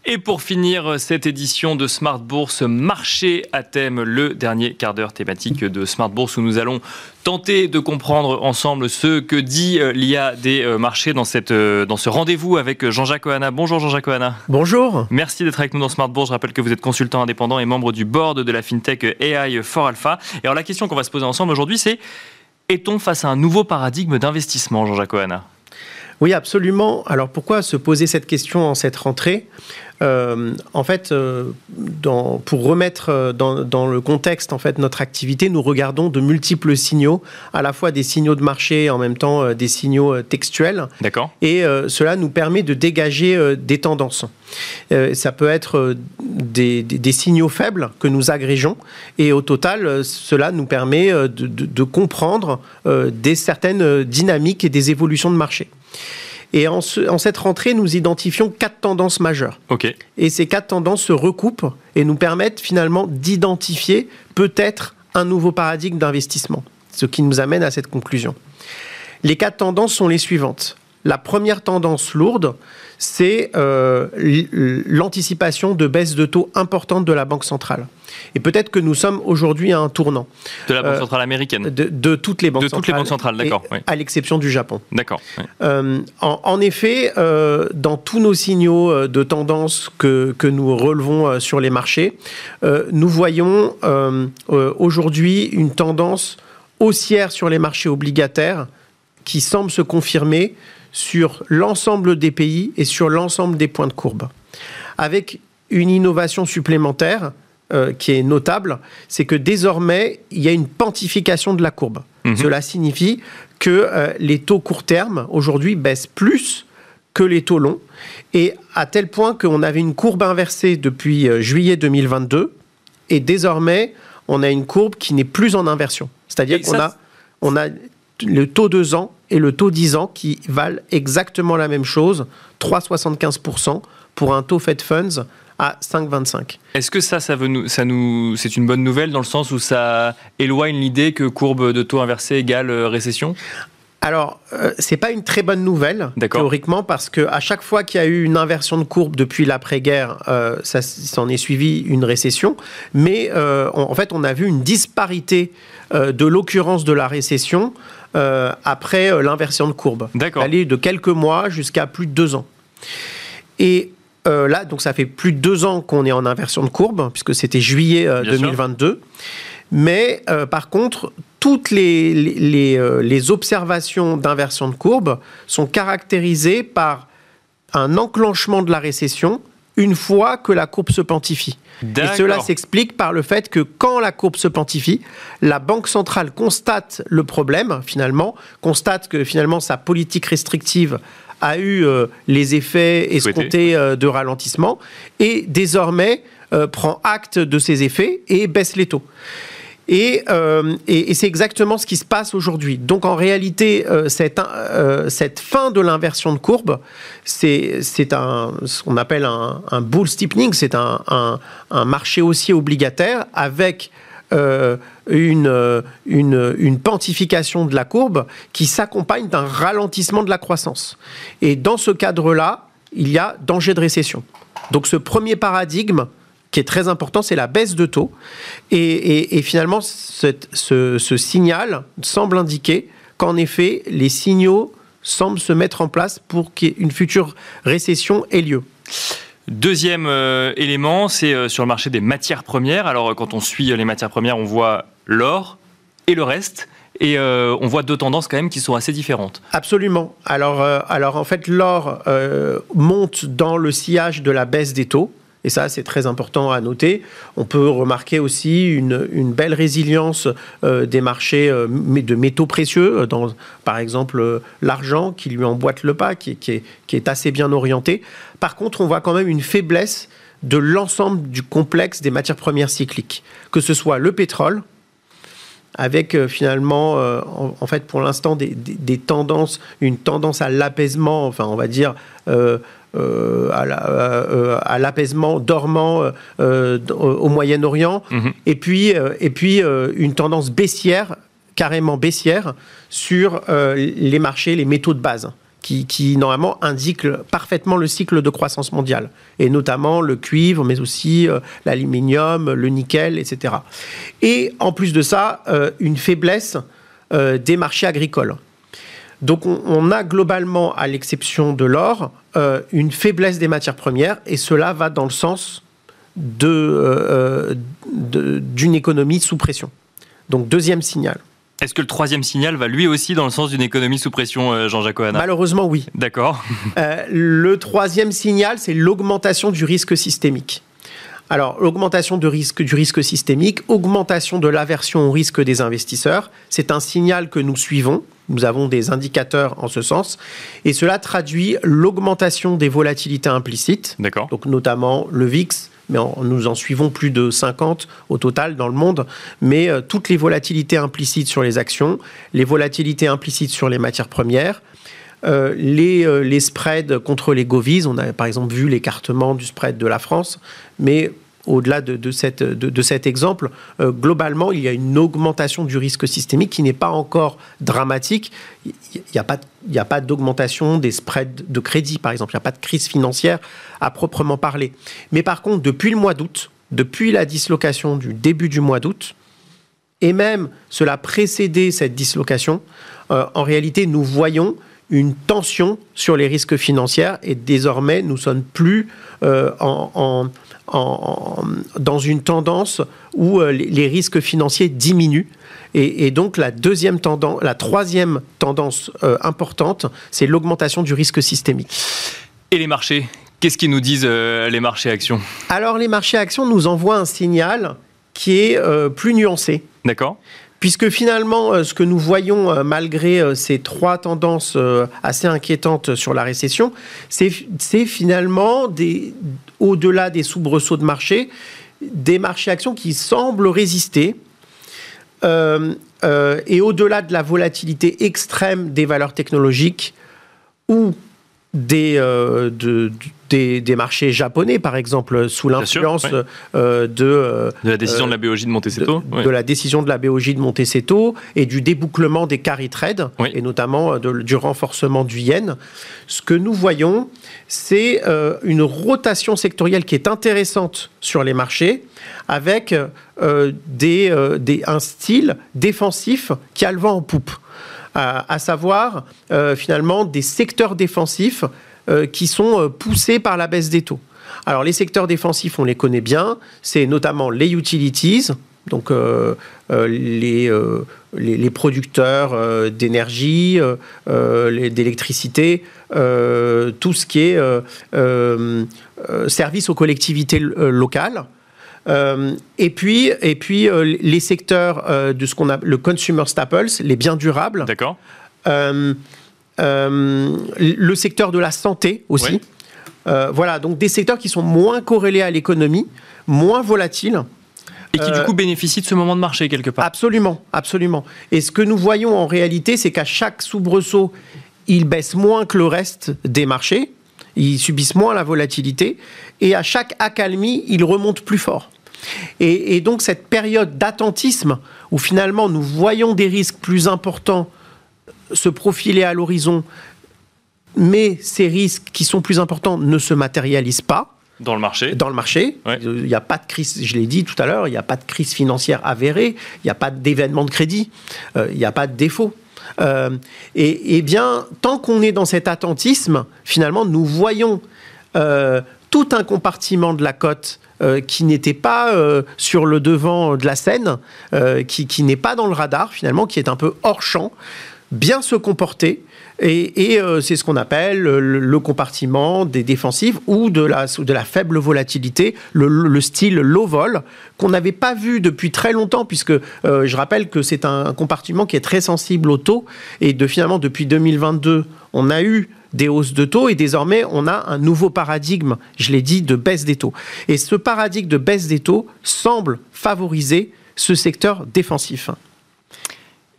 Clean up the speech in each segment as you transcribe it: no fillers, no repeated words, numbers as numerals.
Et pour finir cette édition de Smart Bourse, marché à thème, le dernier quart d'heure thématique de Smart Bourse où nous allons tenter de comprendre ensemble ce que dit l'IA des marchés dans ce rendez-vous avec Jean-Jacques Ohana. Bonjour Jean-Jacques Ohana. Bonjour. Merci d'être avec nous dans Smart Bourse. Je rappelle que vous êtes consultant indépendant et membre du board de la FinTech AI for Alpha. Et alors la question qu'on va se poser ensemble aujourd'hui, c'est: est-on face à un nouveau paradigme d'investissement, Jean-Jacques Ohana ? Oui, absolument. Alors pourquoi se poser cette question en cette rentrée ? Pour remettre dans le contexte notre activité, nous regardons de multiples signaux, à la fois des signaux de marché et en même temps des signaux textuels. D'accord. Et cela nous permet de dégager des tendances. Ça peut être des signaux faibles que nous agrégeons et au total, cela nous permet de comprendre certaines dynamiques et des évolutions de marché. Et en cette rentrée, nous identifions 4 tendances majeures. Okay. Et ces 4 tendances se recoupent et nous permettent finalement d'identifier peut-être un nouveau paradigme d'investissement, ce qui nous amène à cette conclusion. Les 4 tendances sont les suivantes. La première tendance lourde, c'est l'anticipation de baisse de taux importante de la Banque centrale. Et peut-être que nous sommes aujourd'hui à un tournant. De la Banque centrale américaine ? De toutes les banques centrales. De toutes les banques centrales, d'accord. Oui. À l'exception du Japon. D'accord. Oui. En effet, dans tous nos signaux de tendance que nous relevons sur les marchés, nous voyons aujourd'hui une tendance haussière sur les marchés obligataires qui semble se confirmer sur l'ensemble des pays et sur l'ensemble des points de courbe. Avec une innovation supplémentaire qui est notable, c'est que désormais, il y a une pantification de la courbe. Cela signifie que les taux court terme, aujourd'hui, baissent plus que les taux longs, et à tel point qu'on avait une courbe inversée depuis juillet 2022, et désormais, on a une courbe qui n'est plus en inversion. C'est-à-dire qu'on a le taux 2 ans et le taux 10 ans qui valent exactement la même chose, 3,75% pour un taux Fed Funds à 5,25. Est-ce que c'est une bonne nouvelle dans le sens où ça éloigne l'idée que courbe de taux inversée égale récession ? Alors, c'est pas une très bonne nouvelle, théoriquement, parce qu'à chaque fois qu'il y a eu une inversion de courbe depuis l'après-guerre, ça s'en est suivi une récession. Mais en fait, on a vu une disparité de l'occurrence de la récession après l'inversion de courbe. D'accord. Elle est de quelques mois jusqu'à plus de 2 ans. Et là, donc ça fait plus de 2 ans qu'on est en inversion de courbe, puisque c'était juillet 2022. Sûr. Mais par contre, toutes les observations d'inversion de courbe sont caractérisées par un enclenchement de la récession une fois que la courbe se pantifie. D'accord. Et cela s'explique par le fait que quand la courbe se pantifie, la Banque centrale constate le problème, constate que finalement sa politique restrictive a eu les effets escomptés de ralentissement et désormais prend acte de ces effets et baisse les taux. Et c'est exactement ce qui se passe aujourd'hui. Donc en réalité, cette fin de l'inversion de courbe, c'est ce qu'on appelle un bull steepening, c'est un marché haussier obligataire avec une pantification de la courbe qui s'accompagne d'un ralentissement de la croissance. Et dans ce cadre-là, il y a danger de récession. Donc ce premier paradigme qui est très important, c'est la baisse de taux. Et finalement, ce signal semble indiquer qu'en effet, les signaux semblent se mettre en place pour qu'une future récession ait lieu. Deuxième élément, c'est sur le marché des matières premières. Alors, quand on suit les matières premières, on voit l'or et le reste. Et on voit 2 tendances quand même qui sont assez différentes. Absolument. Alors en fait, l'or monte dans le sillage de la baisse des taux. Et ça, c'est très important à noter. On peut remarquer aussi une belle résilience des marchés de métaux précieux, par exemple l'argent qui lui emboîte le pas, qui est assez bien orienté. Par contre, on voit quand même une faiblesse de l'ensemble du complexe des matières premières cycliques, que ce soit le pétrole, avec finalement, en fait, pour l'instant, des tendances, une tendance à l'apaisement, enfin, on va dire, à l'apaisement dormant au Moyen-Orient, et puis une tendance baissière, carrément baissière, sur les marchés, les métaux de base, qui normalement indique parfaitement le cycle de croissance mondiale, et notamment le cuivre, mais aussi l'aluminium, le nickel, etc. Et en plus de ça, une faiblesse des marchés agricoles. Donc on a globalement, à l'exception de l'or, une faiblesse des matières premières, et cela va dans le sens d'une économie sous pression. Donc deuxième signal. Est-ce que le troisième signal va lui aussi dans le sens d'une économie sous pression, Jean-Jacques Ohana ? Malheureusement, oui. D'accord. Le troisième signal, c'est l'augmentation du risque systémique. Alors, l'augmentation du risque systémique, augmentation de l'aversion au risque des investisseurs, c'est un signal que nous suivons. Nous avons des indicateurs en ce sens. Et cela traduit l'augmentation des volatilités implicites. D'accord. Donc, notamment le VIX, mais nous en suivons plus de 50 au total dans le monde. Mais toutes les volatilités implicites sur les actions, les volatilités implicites sur les matières premières, les spreads contre les govies. On a par exemple vu l'écartement du spread de la France, mais au-delà de cet exemple, globalement, il y a une augmentation du risque systémique qui n'est pas encore dramatique. Il n'y a pas d'augmentation des spreads de crédit, par exemple. Il n'y a pas de crise financière à proprement parler. Mais par contre, depuis le mois d'août, depuis la dislocation du début du mois d'août, et même cela précédait cette dislocation, en réalité, nous voyons une tension sur les risques financiers, et désormais, nous ne sommes plus dans une tendance où les risques financiers diminuent. Et donc, la troisième tendance importante, c'est l'augmentation du risque systémique. Et les marchés ? Qu'est-ce qu'ils nous disent, les marchés actions ? Alors, les marchés actions nous envoient un signal qui est plus nuancé. D'accord. Puisque finalement, ce que nous voyons, malgré ces trois tendances assez inquiétantes sur la récession, c'est finalement, au-delà des soubresauts de marché, des marchés actions qui semblent résister. Et au-delà de la volatilité extrême des valeurs technologiques ou des marchés japonais, par exemple, sous l'influence de la décision de la BOJ de Monte Seto. De la décision de la BOJ de Monte Seto et du débouclement des carry trades, et notamment du renforcement du yen. Ce que nous voyons, c'est une rotation sectorielle qui est intéressante sur les marchés, avec un style défensif qui a le vent en poupe. À savoir, finalement, des secteurs défensifs qui sont poussés par la baisse des taux. Alors, les secteurs défensifs, on les connaît bien. C'est notamment les utilities, donc les producteurs d'énergie, d'électricité, tout ce qui est service aux collectivités locales. Et puis les secteurs de ce qu'on appelle le consumer staples, les biens durables. D'accord. Le secteur de la santé aussi. Oui. Voilà, donc des secteurs qui sont moins corrélés à l'économie, moins volatiles. Et qui du coup bénéficient de ce moment de marché quelque part. Absolument, absolument. Et ce que nous voyons en réalité, c'est qu'à chaque soubresaut, ils baissent moins que le reste des marchés. Ils subissent moins la volatilité. Et à chaque accalmie, ils remontent plus fort. Et donc cette période d'attentisme où finalement nous voyons des risques plus importants se profiler à l'horizon, mais ces risques qui sont plus importants ne se matérialisent pas. Dans le marché. Ouais. Il n'y a pas de crise, je l'ai dit tout à l'heure, il n'y a pas de crise financière avérée, il n'y a pas d'événement de crédit, il n'y a pas de défaut. Et bien, tant qu'on est dans cet attentisme, finalement, nous voyons tout un compartiment de la cote qui n'était pas sur le devant de la scène, qui n'est pas dans le radar, finalement, qui est un peu hors champ, bien se comporter. Et c'est ce qu'on appelle le compartiment des défensives ou de la faible volatilité, le style low vol, qu'on n'avait pas vu depuis très longtemps, puisque je rappelle que c'est un compartiment qui est très sensible aux taux. Et finalement, depuis 2022, on a eu des hausses de taux et désormais, on a un nouveau paradigme, je l'ai dit, de baisse des taux. Et ce paradigme de baisse des taux semble favoriser ce secteur défensif.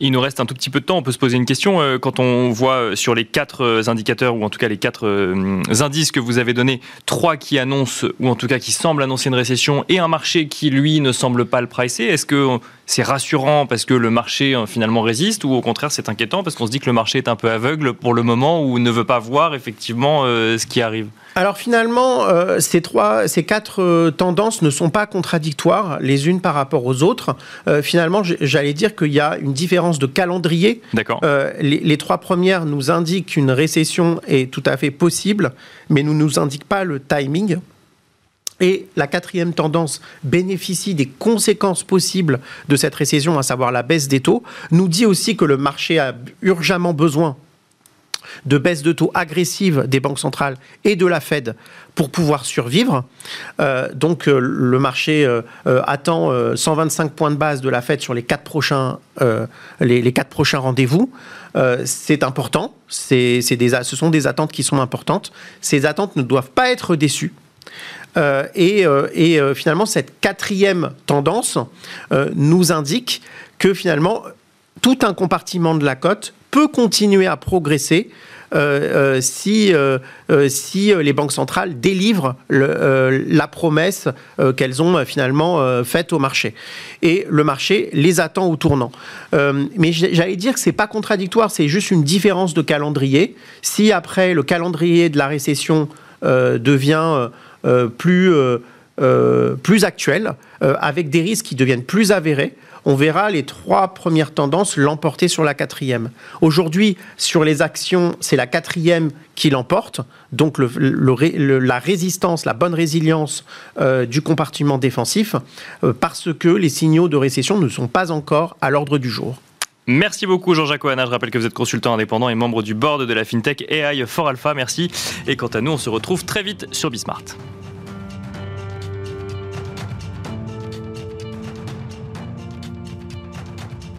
Il nous reste un tout petit peu de temps, on peut se poser une question. Quand on voit sur les 4 indicateurs, ou en tout cas les 4 indices que vous avez donnés, 3 qui annoncent, ou en tout cas qui semblent annoncer une récession, et un marché qui, lui, ne semble pas le pricer, est-ce que c'est rassurant parce que le marché finalement résiste, ou au contraire c'est inquiétant parce qu'on se dit que le marché est un peu aveugle pour le moment, ou ne veut pas voir effectivement ce qui arrive? Alors finalement, ces 4 tendances ne sont pas contradictoires les unes par rapport aux autres. Finalement, j'allais dire qu'il y a une différence de calendrier. D'accord. Les 3 premières nous indiquent qu'une récession est tout à fait possible, mais ne nous indiquent pas le timing. Et la 4e tendance bénéficie des conséquences possibles de cette récession, à savoir la baisse des taux, nous dit aussi que le marché a urgemment besoin de baisse de taux agressive des banques centrales et de la Fed pour pouvoir survivre. Donc le marché attend 125 points de base de la Fed sur les 4 prochains rendez-vous. C'est important, ce sont des attentes qui sont importantes. Ces attentes ne doivent pas être déçues. Finalement, cette 4e tendance nous indique que finalement, tout un compartiment de la cote peut continuer à progresser si les banques centrales délivrent la promesse qu'elles ont finalement faite au marché. Et le marché les attend au tournant. Mais j'allais dire que ce n'est pas contradictoire, c'est juste une différence de calendrier. Si après le calendrier de la récession devient plus actuel, avec des risques qui deviennent plus avérés, on verra les 3 premières tendances l'emporter sur la 4e. Aujourd'hui, sur les actions, c'est la 4e qui l'emporte. Donc la résistance, la bonne résilience du compartiment défensif, parce que les signaux de récession ne sont pas encore à l'ordre du jour. Merci beaucoup Jean-Jacques Oana, je rappelle que vous êtes consultant indépendant et membre du board de la FinTech AI4Alpha. Merci. Et quant à nous, on se retrouve très vite sur Bismart.